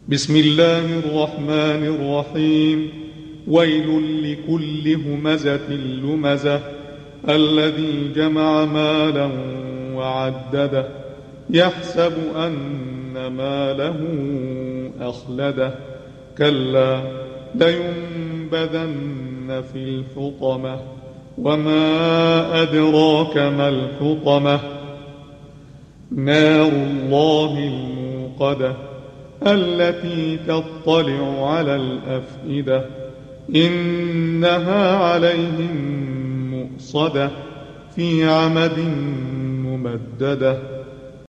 بسم الله الرحمن الرحيم. ويل لكل همزة لمزة الذي جمع مالا وعدده يحسب أن ماله أخلده كلا لينبذن في الحطمة وما أدراك ما الحطمة نار الله الموقدة التي تطلع على الأفئدة إنها عليهم مؤصدة في عمد ممددة.